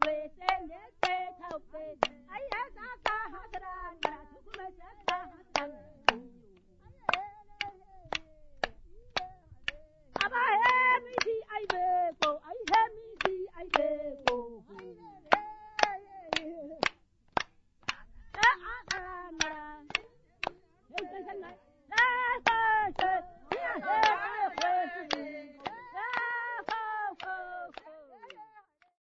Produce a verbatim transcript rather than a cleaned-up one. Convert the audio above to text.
对谁的白头白，哎呀，咋干哈子啦？俺出门是干哈子？